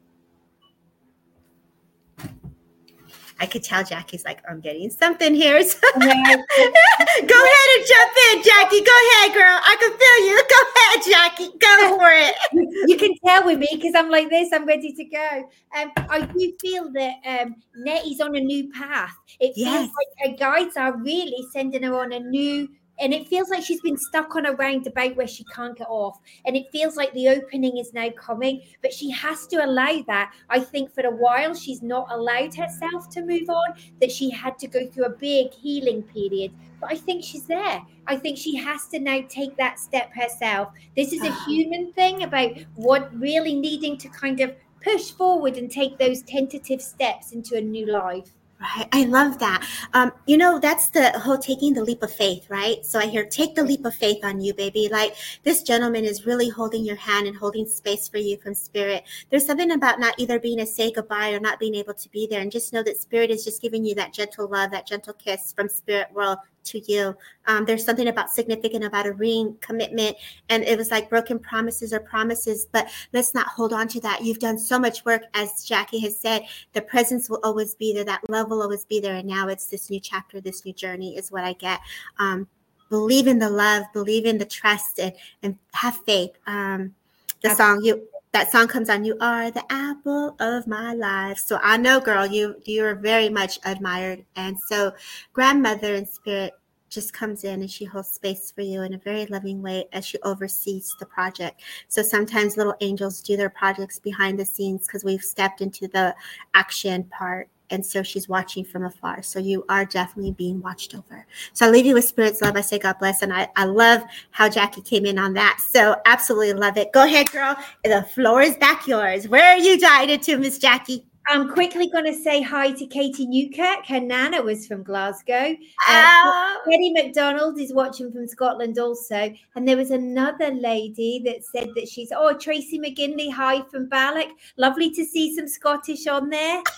I could tell Jackie's like, I'm getting something here. So go ahead and jump in, Jackie. Go ahead, girl. I can feel you. Go ahead, Jackie. Go for it. You can tell with me because I'm like this. I'm ready to go. Um, I do feel that um, Nettie's on a new path. It feels Yes. like her guides are really sending her on a new. And it feels like she's been stuck on a roundabout where she can't get off. And it feels like the opening is now coming, but she has to allow that. I think for a while, she's not allowed herself to move on, that she had to go through a big healing period. But I think she's there. I think she has to now take that step herself. This is a human thing about what really needing to kind of push forward and take those tentative steps into a new life. Right. I love that. Um, you know, that's the whole taking the leap of faith, right? So I hear, take the leap of faith on you, baby. Like this gentleman is really holding your hand and holding space for you from spirit. There's something about not either being a say goodbye or not being able to be there. And just know that spirit is just giving you that gentle love, that gentle kiss from spirit world to you. Um, there's something about significant about a ring commitment. And it was like broken promises or promises, but let's not hold on to that. You've done so much work. As Jackie has said, the presence will always be there. That love will always be there. And now it's this new chapter, this new journey is what I get. Um, believe in the love, believe in the trust, and, and have faith. Um, the Absolutely. song you, that song comes on, you are the apple of my life. So I know, girl, you, you are very much admired. And so grandmother in spirit just comes in and she holds space for you in a very loving way as she oversees the project. So sometimes little angels do their projects behind the scenes because we've stepped into the action part. And so she's watching from afar. So you are definitely being watched over. So I leave you with spirit's love. I say God bless. And I, I love how Jackie came in on that. So absolutely love it. Go ahead, girl. The floor is back yours. Where are you guided to, Miss Jackie? I'm quickly going to say hi to Katie Newkirk. Her nana was from Glasgow. Oh. Uh, Eddie McDonald is watching from Scotland also. And there was another lady that said that she's, oh, Tracy McGinley, hi from Ballock. Lovely to see some Scottish on there. Um,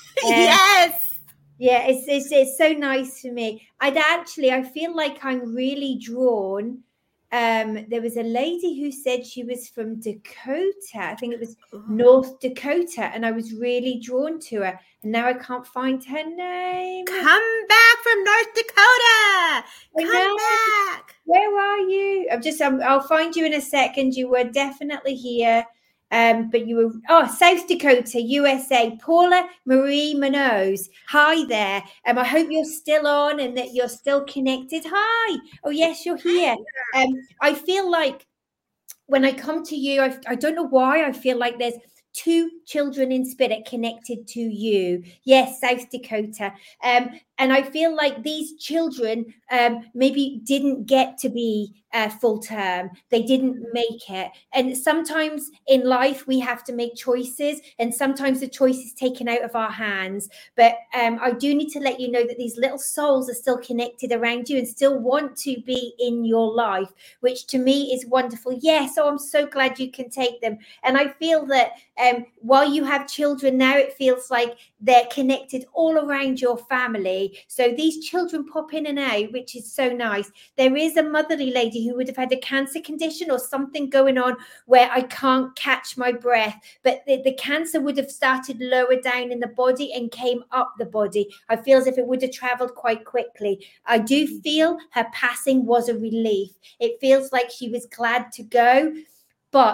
Yes. Yeah, it's, it's it's so nice for me. I'd actually, I feel like I'm really drawn. Um, there was a lady who said she was from Dakota. I think it was North Dakota, and I was really drawn to her. And now I can't find her name. Come back from North Dakota. Come back. Where are you? I'm just. I'm, I'll find you in a second. You were definitely here. Um, but you were, oh, South Dakota, U S A, Paula Marie Manoz. Hi there. Um, I hope you're still on and that you're still connected. Hi. Oh, yes, you're here. Um, I feel like when I come to you, I, I don't know why, I feel like there's two children in spirit connected to you. Yes, South Dakota. Um, and I feel like these children um, maybe didn't get to be uh, full term. They didn't make it. And sometimes in life, we have to make choices. And sometimes the choice is taken out of our hands. But um, I do need to let you know that these little souls are still connected around you and still want to be in your life, which to me is wonderful. Yes, oh, I'm so glad you can take them. And I feel that um, while you have children now, it feels like they're connected all around your family. So these children pop in and out, which is so nice. There is a motherly lady who would have had a cancer condition or something going on where I can't catch my breath, but the, the cancer would have started lower down in the body and came up the body. I feel as if it would have traveled quite quickly. I do feel her passing was a relief. It feels like she was glad to go, but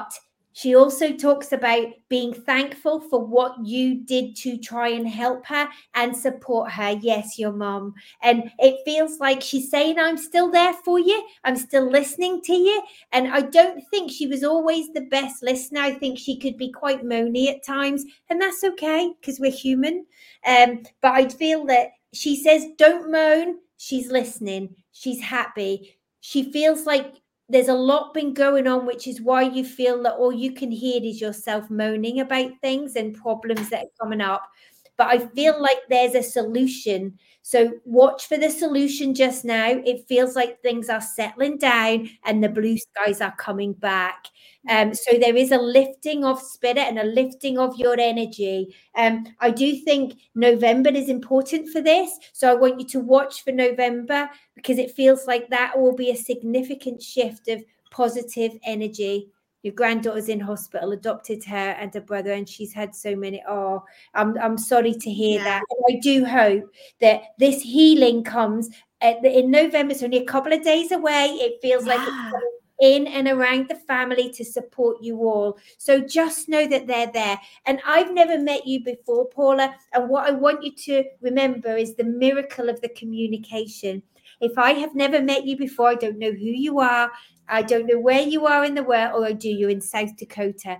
She also talks about being thankful for what you did to try and help her and support her. Yes, your mom. And it feels like she's saying, I'm still there for you. I'm still listening to you. And I don't think she was always the best listener. I think she could be quite moany at times. And that's okay because we're human. Um, but I feel that she says, don't moan. She's listening. She's happy. She feels like there's a lot been going on, which is why you feel that all you can hear is yourself moaning about things and problems that are coming up. But I feel like there's a solution. So watch for the solution just now. It feels like things are settling down and the blue skies are coming back. Um, so there is a lifting of spirit and a lifting of your energy. Um, I do think November is important for this. So I want you to watch for November because it feels like that will be a significant shift of positive energy. Your granddaughter's in hospital, adopted her and her brother, and she's had so many. Oh, I'm I'm sorry to hear Yeah. that. And I do hope that this healing comes at the, in November. It's only a couple of days away. It feels Yeah. like it's in and around the family to support you all. So just know that they're there. And I've never met you before, Paula. And what I want you to remember is the miracle of the communication. If I have never met you before, I don't know who you are. I don't know where you are in the world, or I do you in South Dakota.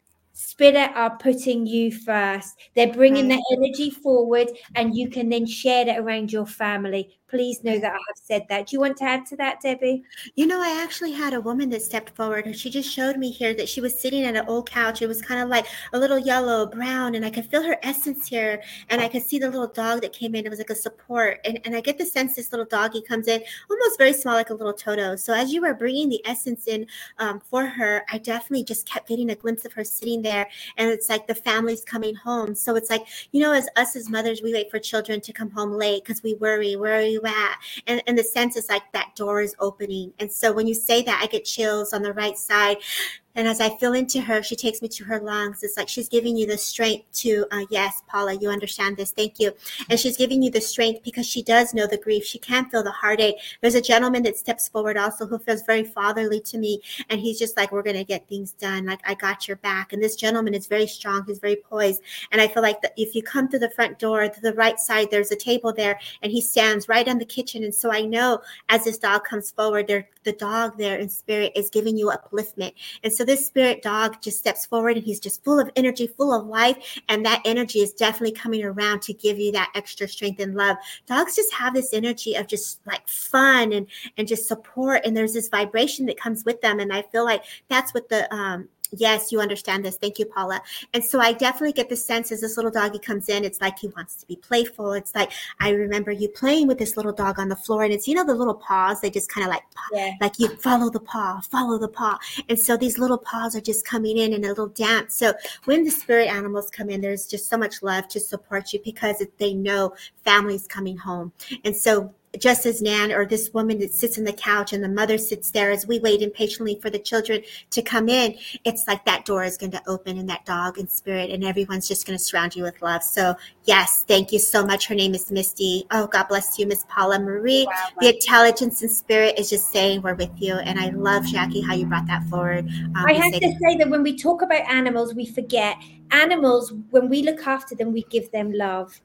Spirit are putting you first. They're bringing Right. the energy forward, and you can then share that around your family. Please know that I have said that. Do you want to add to that, Debbie? You know, I actually had a woman that stepped forward and she just showed me here that she was sitting at an old couch. It was kind of like a little yellow, brown, and I could feel her essence here. And I could see the little dog that came in. It was like a support. And, and I get the sense this little doggy comes in almost very small, like a little Toto. So as you were bringing the essence in um, for her, I definitely just kept getting a glimpse of her sitting there. And it's like the family's coming home. So it's like, you know, as us as mothers, we wait for children to come home late because we worry, where are you at? And, and the sense is like that door is opening. And so when you say that, I get chills on the right side. And as I feel into her, she takes me to her lungs. It's like she's giving you the strength to, uh, yes, Paula, you understand this. Thank you. And she's giving you the strength because she does know the grief. She can feel the heartache. There's a gentleman that steps forward also who feels very fatherly to me. And he's just like, we're going to get things done. Like, I got your back. And this gentleman is very strong. He's very poised. And I feel like that if you come through the front door, to the right side, there's a table there. And he stands right on the kitchen. And so I know as this dog comes forward, there, the dog there in spirit is giving you upliftment. And so this spirit dog just steps forward and he's just full of energy, full of life. And that energy is definitely coming around to give you that extra strength and love. Dogs just have this energy of just like fun and, and just support. And there's this vibration that comes with them. And I feel like that's what the, um, yes, you understand this. Thank you, Paula. And so I definitely get the sense as this little doggy comes in, it's like he wants to be playful. It's like, I remember you playing with this little dog on the floor and it's, you know, the little paws, they just kind of like, Yeah. like you follow the paw, follow the paw. And so these little paws are just coming in in a little dance. So when the spirit animals come in, there's just so much love to support you because they know family's coming home. And so just as Nan or this woman that sits on the couch and the mother sits there as we wait impatiently for the children to come in, it's like that door is going to open and that dog and spirit and everyone's just going to surround you with love. So yes, thank you so much. Her name is Misty. Oh, God bless you, Miss Paula Marie. Wow. The intelligence and spirit is just saying we're with you. And I love, Jackie, how you brought that forward. Um, I have to say that when we talk about animals, we forget animals. When we look after them, we give them love.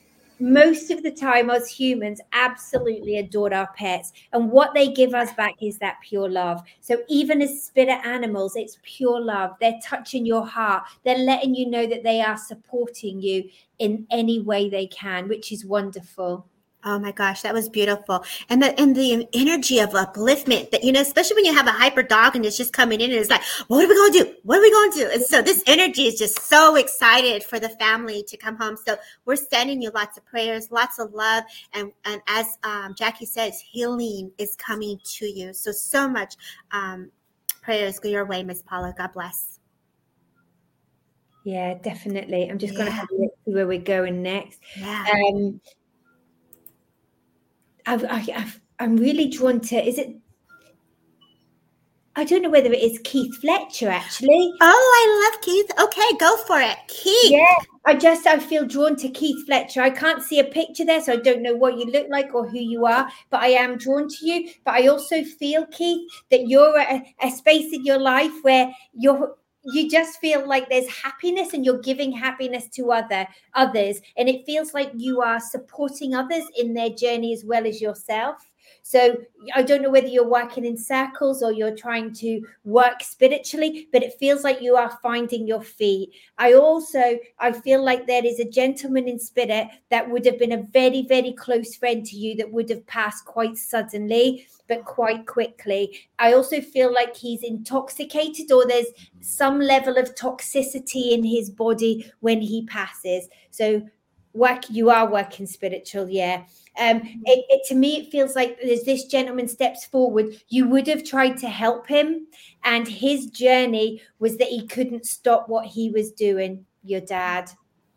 Most of the time, us humans absolutely adore our pets. And what they give us back is that pure love. So even as spirit animals, it's pure love. They're touching your heart. They're letting you know that they are supporting you in any way they can, which is wonderful. Oh my gosh, that was beautiful. And the and the energy of upliftment that, you know, especially when you have a hyper dog and it's just coming in and it's like, what are we going to do? What are we going to do? And so this energy is just so excited for the family to come home. So we're sending you lots of prayers, lots of love. And, and as um, Jackie says, healing is coming to you. So, so much um, prayers go your way, Miss Paula. God bless. Yeah, definitely. I'm just Yeah. going to have a look see where we're going next. Yeah. Um, I've, I, I've, I'm really drawn to, is it, I don't know whether it is Keith Fletcher, actually. Oh, I love Keith. Okay, go for it. Keith. Yeah, I just, I feel drawn to Keith Fletcher. I can't see a picture there, so I don't know what you look like or who you are, but I am drawn to you. But I also feel, Keith, that you're at a, a space in your life where you're, you just feel like there's happiness and you're giving happiness to other others. And it feels like you are supporting others in their journey as well as yourself. So I don't know whether you're working in circles or you're trying to work spiritually, but it feels like you are finding your feet. I also, I feel like there is a gentleman in spirit that would have been a very, very close friend to you that would have passed quite suddenly, but quite quickly. I also feel like he's intoxicated, or there's some level of toxicity in his body when he passes. So work, you are working spiritual, yeah. Um, it, it, to me, it feels like as this gentleman steps forward, you would have tried to help him. And his journey was that he couldn't stop what he was doing, your dad.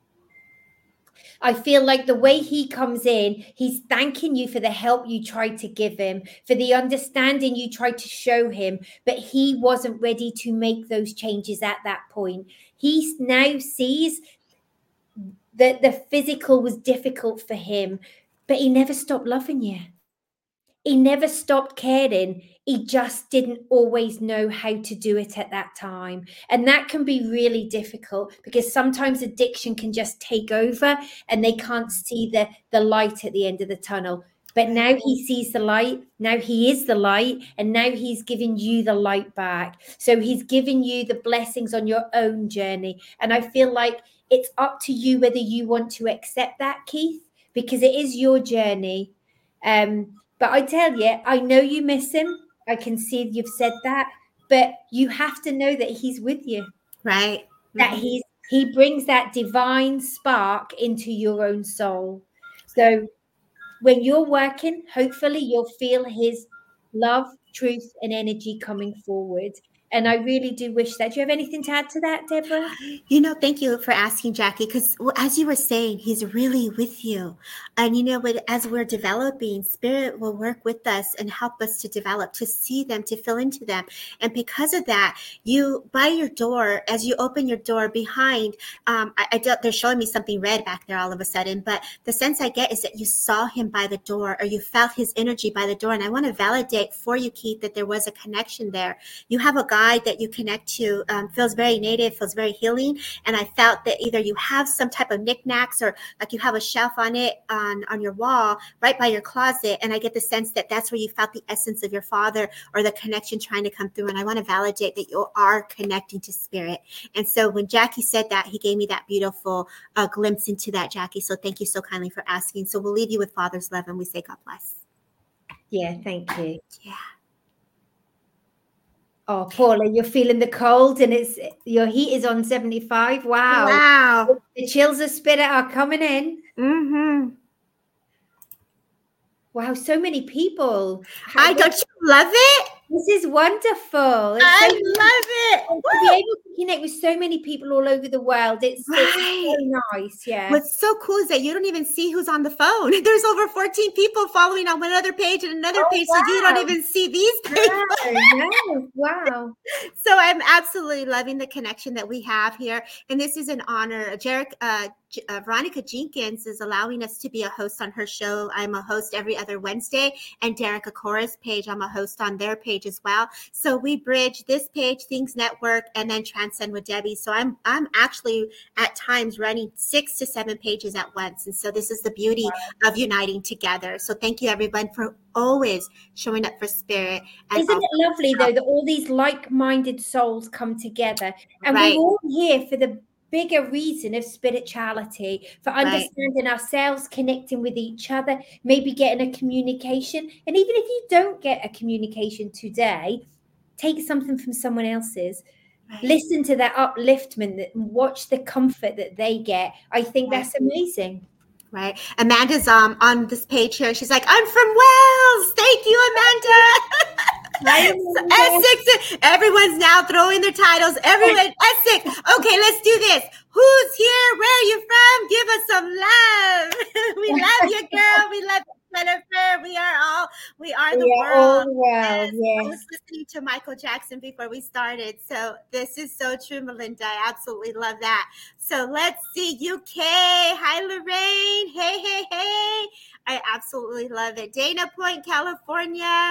I feel like the way he comes in, he's thanking you for the help you tried to give him, for the understanding you tried to show him, but he wasn't ready to make those changes at that point. He now sees that the physical was difficult for him, but he never stopped loving you. He never stopped caring. He just didn't always know how to do it at that time. And that can be really difficult because sometimes addiction can just take over and they can't see the, the light at the end of the tunnel. But now he sees the light. Now he is the light. And now he's giving you the light back. So he's giving you the blessings on your own journey. And I feel like it's up to you whether you want to accept that, Keith, because it is your journey. Um, but I tell you, I know you miss him. I can see you've said that, but you have to know that he's with you. Right. That Mm-hmm. he's he brings that divine spark into your own soul. So when you're working, hopefully you'll feel his love, truth, and energy coming forward. And I really do wish that. Do you have anything to add to that, Deborah? You know, thank you for asking, Jackie, because as you were saying, he's really with you. And, you know, as we're developing, Spirit will work with us and help us to develop, to see them, to fill into them. And because of that, you, by your door, as you open your door behind, um, I, I don't, they're showing me something red back there all of a sudden, but the sense I get is that you saw him by the door, or you felt his energy by the door. And I want to validate for you, Keith, that there was a connection there. You have a guy that you connect to, um, feels very native, feels very healing. And I felt that either you have some type of knickknacks, or like you have a shelf on it on, on your wall right by your closet. And I get the sense that that's where you felt the essence of your father, or the connection trying to come through. And I want to validate that you are connecting to spirit. And so when Jackie said that, he gave me that beautiful uh, glimpse into that, Jackie. So thank you so kindly for asking. So we'll leave you with Father's love, and we say God bless. Yeah, thank you. Yeah. Oh, Paula, you're feeling the cold, and it's your heat is on seventy-five. Wow. Wow. The chills of spirit are coming in. Mm-hmm. Wow, so many people. I don't you love it? This is wonderful. It's I so love it. to be able to connect with so many people all over the world. It's, Right. it's so nice. Yeah. What's so cool is that you don't even see who's on the phone. There's over fourteen people following on one other page and another Oh, page, so you wow. don't even see these people. Wow. Wow. So I'm absolutely loving the connection that we have here. And this is an honor. Jarek, uh, J- uh, Veronica Jenkins is allowing us to be a host on her show. I'm a host every other Wednesday. And Derek Akora's page, I'm a host on their page as well. So we bridge this page, Things Network, and then Transcend with Debbie. So I'm I'm actually at times running six to seven pages at once. And so this is the beauty of uniting together. So thank you, everyone, for always showing up for spirit. And Isn't it lovely, though, that all these like-minded souls come together, and Right. we're all here for the bigger reason of spirituality, for understanding ourselves, connecting with each other, maybe getting a communication. And even if you don't get a communication today, take something from someone else's. Right. Listen to that upliftment and watch the comfort that they get. I think Right. that's amazing. Right. Amanda's um on this page here. She's like, I'm from Wales. Thank you, Amanda. Hi, Amanda. Essex. Everyone's now throwing their titles. Everyone, Essex. Okay, let's do this. Who's here? Where are you from? Give us some love. We love you, girl. We love you, Jennifer. We are all, we are the We are all world. the world, Yes. yes. I was listening to Michael Jackson before we started. So this is so true, Melinda. I absolutely love that. So let's see, U K. Hi, Lorraine. Hey, hey, hey. I absolutely love it. Dana Point, California.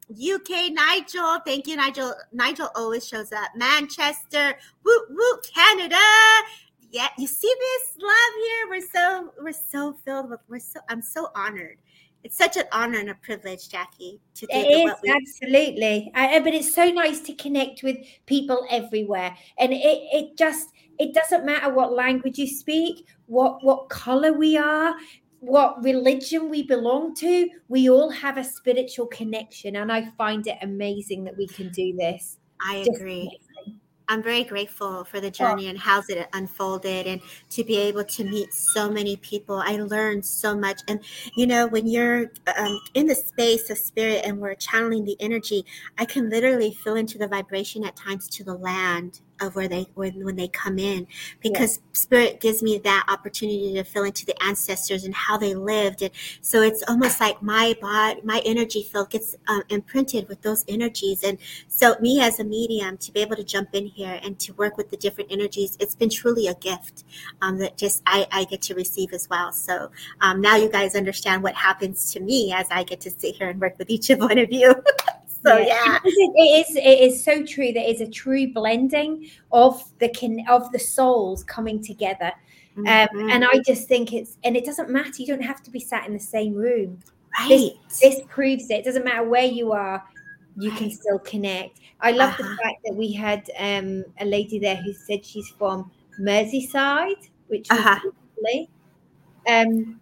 U K, Nigel. Thank you, Nigel. Nigel always shows up. Manchester. Woo, woo, Canada. Yeah, you see this love here? We're so we're so filled with we're so I'm so honored. It's such an honor and a privilege, Jackie, to do It the, is, what we absolutely. I, but it's so nice to connect with people everywhere. And it, it just, it doesn't matter what language you speak, what, what color we are, what religion we belong to. We all have a spiritual connection. And I find it amazing that we can do this. I Just agree. amazing. I'm very grateful for the journey and how it unfolded, and to be able to meet so many people. I learned so much. And, you know, when you're um, in the space of spirit and we're channeling the energy, I can literally feel into the vibration at times to the land of where they when, when they come in, because yeah. Spirit gives me that opportunity to feel into the ancestors and how they lived. And so it's almost like my body, my energy field gets um, imprinted with those energies. And so me as a medium, to be able to jump in here and to work with the different energies, it's been truly a gift um, that just I, I get to receive as well. So um, now you guys understand what happens to me as I get to sit here and work with each of one of you. So yeah, yeah. It is. It is so true. There is a true blending of the can of the souls coming together, mm-hmm. um, and I just think it's. And it doesn't matter. You don't have to be sat in the same room. Right. This, this proves it. It doesn't matter where you are. You right. can still connect. I love uh-huh. the fact that we had um, a lady there who said she's from Merseyside, which was uh-huh. lovely. Um,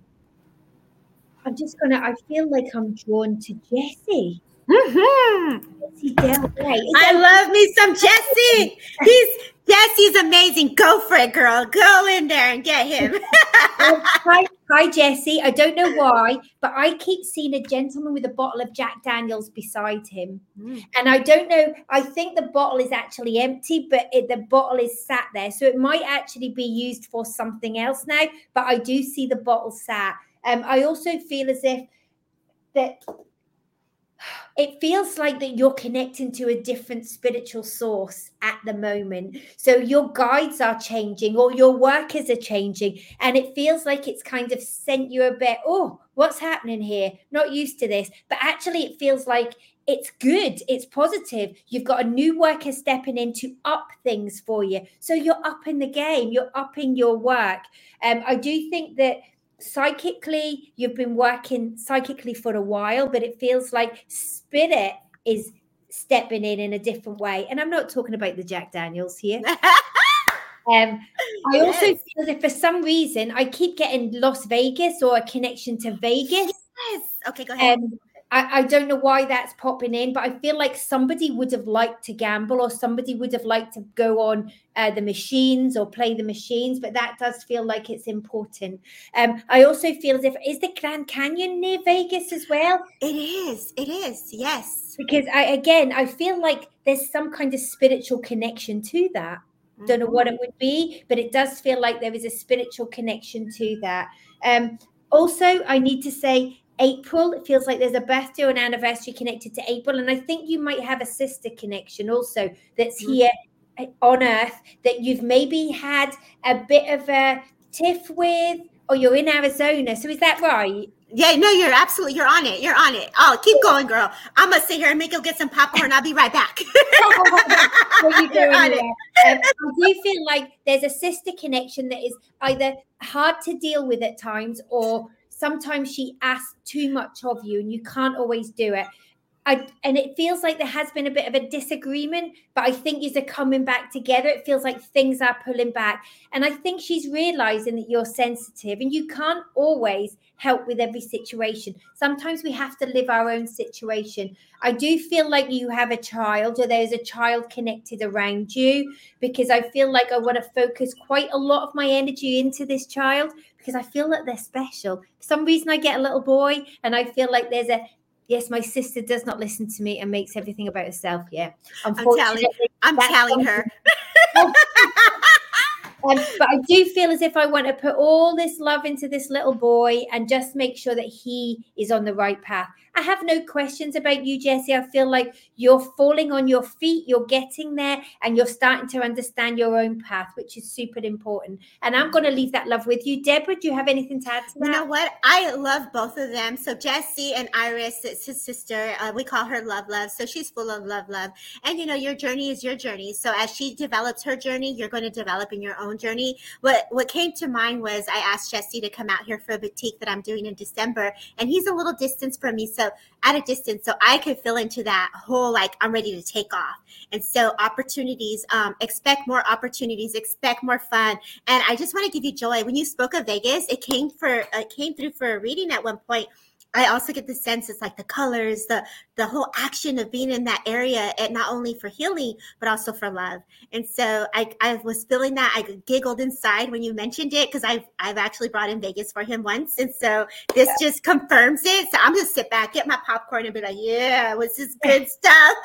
I'm just gonna. I feel like I'm drawn to Jessie. Mm-hmm. I love me some Jesse. He's Jesse's amazing. Go for it, girl. Go in there and get him. hi, hi, Jesse. I don't know why, but I keep seeing a gentleman with a bottle of Jack Daniels beside him. Mm. And I don't know. I think the bottle is actually empty, but it, the bottle is sat there. So it might actually be used for something else now, but I do see the bottle sat. Um, I also feel as if that it feels like that you're connecting to a different spiritual source at the moment. So your guides are changing or your workers are changing. And it feels like it's kind of sent you a bit, oh, what's happening here? Not used to this. But actually it feels like it's good. It's positive. You've got a new worker stepping in to up things for you. So you're upping the game. You're upping your work. Um, I do think that psychically, you've been working psychically for a while, but it feels like spirit is stepping in in a different way. And I'm not talking about the Jack Daniels here. um, I yes. also feel that for some reason, I keep getting Las Vegas or a connection to Vegas. Yes. Okay, go ahead. Um, I, I don't know why that's popping in, but I feel like somebody would have liked to gamble or somebody would have liked to go on uh, the machines or play the machines, but that does feel like it's important. Um, I also feel as if, is the Grand Canyon near Vegas as well? It is. It is. Yes. Because I, again, I feel like there's some kind of spiritual connection to that. Mm-hmm. Don't know what it would be, but it does feel like there is a spiritual connection to that. Um, also, I need to say, April, it feels like there's a birthday or an anniversary connected to April. And I think you might have a sister connection also that's here on Earth that you've maybe had a bit of a tiff with, or you're in Arizona. So is that right? Yeah, no, you're absolutely, you're on it. You're on it. Oh, keep going, girl. I'm going to sit here and make you get some popcorn. I'll be right back. What are you doing um, I do feel like there's a sister connection that is either hard to deal with at times, or sometimes she asks too much of you and you can't always do it. I, and it feels like there has been a bit of a disagreement, but I think as they're coming back together, it feels like things are pulling back. And I think she's realizing that you're sensitive and you can't always help with every situation. Sometimes we have to live our own situation. I do feel like you have a child, or there's a child connected around you, because I feel like I want to focus quite a lot of my energy into this child, because I feel that they're special. For some reason, I get a little boy and I feel like there's a, yes, my sister does not listen to me and makes everything about herself. Yeah. I'm telling, I'm telling her. Um, but I do feel as if I want to put all this love into this little boy and just make sure that he is on the right path. I have no questions about you, Jessie. I feel like you're falling on your feet, you're getting there, and you're starting to understand your own path, which is super important. And I'm going to leave that love with you. Deborah, do you have anything to add to that? You know what? I love both of them. So Jessie and Iris, it's his sister. Uh, we call her Love Love. So she's full of love, love. And, you know, your journey is your journey. So as she develops her journey, you're going to develop in your own journey. What what came to mind was I asked Jessie to come out here for a boutique that I'm doing in December. And he's a little distance from me. So at a distance, so I could feel into that whole, like, I'm ready to take off. And so opportunities, um, expect more opportunities, expect more fun. And I just want to give you joy. When you spoke of Vegas, it came for, it came through for a reading at one point. I also get the sense it's like the colors, the the whole action of being in that area, and not only for healing, but also for love. And so I, I was feeling that. I giggled inside when you mentioned it because I've, I've actually brought in Vegas for him once. And so this just confirms it. So I'm going to sit back, get my popcorn and be like, yeah, what's this good stuff?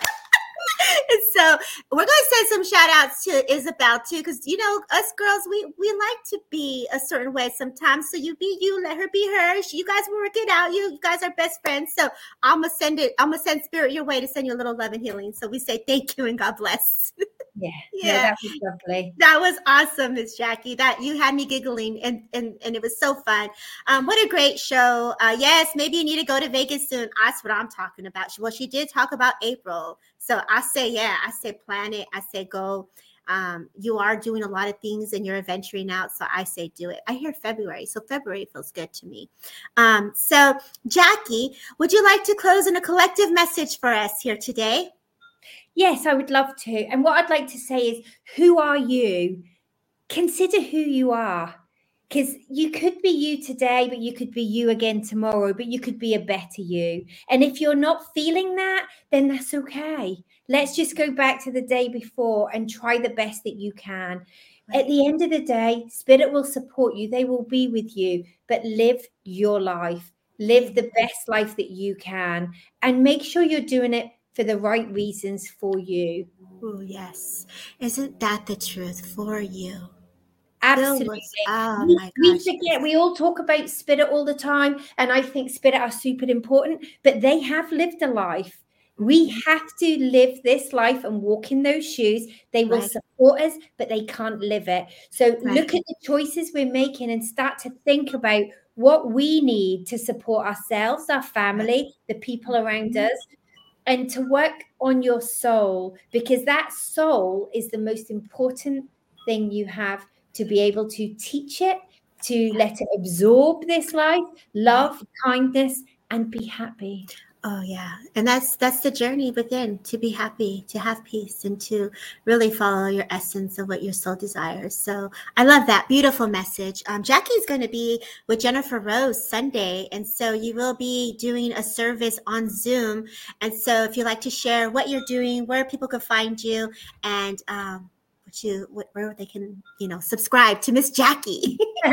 And so we're going to send some shout outs to Isabel too, because, you know, us girls, we, we like to be a certain way sometimes. So you be you, let her be her. You guys will work it out. You, you guys are best friends. So I'm going to send it. I'm going to send spirit your way to send you a little love and healing. So we say thank you and God bless. Yeah, yeah, no, that was lovely. That was awesome, Miss Jackie. That you had me giggling, and and and it was so fun. Um, what a great show. Uh, yes, maybe you need to go to Vegas soon. That's what I'm talking about. Well, she did talk about April, so I say yeah. I say plan it. I say go. Um, you are doing a lot of things and you're venturing out, so I say do it. I hear February, so February feels good to me. Um, so Jackie, would you like to close in a collective message for us here today? Yes, I would love to. And what I'd like to say is, who are you? Consider who you are. Because you could be you today, but you could be you again tomorrow, but you could be a better you. And if you're not feeling that, then that's okay. Let's just go back to the day before and try the best that you can. Right. At the end of the day, Spirit will support you. They will be with you, but live your life. Live the best life that you can, and make sure you're doing it for the right reasons for you. Oh, yes. Isn't that the truth for you? Absolutely. Oh, we, my gosh. we forget, we all talk about Spirit all the time, and I think Spirit are super important, but they have lived a life. We have to live this life and walk in those shoes. They will right. support us, but they can't live it. So right. look at the choices we're making and start to think about what we need to support ourselves, our family, the people around us, and to work on your soul, because that soul is the most important thing you have, to be able to teach it, to let it absorb this life, love, kindness, and be happy. Oh, yeah. And that's that's the journey within, to be happy, to have peace, and to really follow your essence of what your soul desires. So I love that. Beautiful message. Um, Jackie's going to be with Jennifer Rose Sunday. And so you will be doing a service on Zoom. And so if you'd like to share what you're doing, where people can find you, and um, what you, where they can, you know, subscribe to Miss Jackie.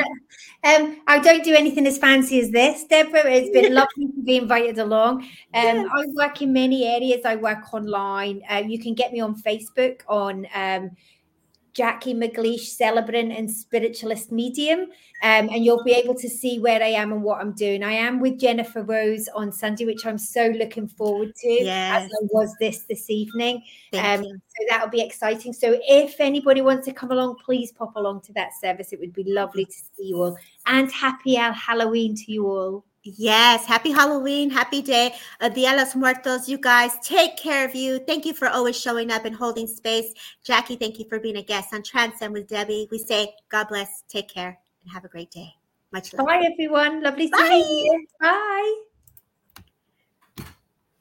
um, I don't do anything as fancy as this, Deborah. It's been lovely to be invited along. Um, yes. I work in many areas. I work online. Uh, you can get me on Facebook on um, Jackie McLeish, Celebrant and Spiritualist Medium. Um, and you'll be able to see where I am and what I'm doing. I am with Jennifer Rose on Sunday, which I'm so looking forward to, yes. as I was this this evening. Um, so that'll be exciting. So if anybody wants to come along, please pop along to that service. It would be lovely to see you all. And happy Halloween to you all. Yes, happy Halloween, happy day, uh, Dia los Muertos. You guys, take care of you. Thank you for always showing up and holding space. Jackie, thank you for being a guest on Transcend with Debbie. We say God bless, take care, and have a great day. Much love. Bye, everyone. Lovely Bye. to meet you. Bye.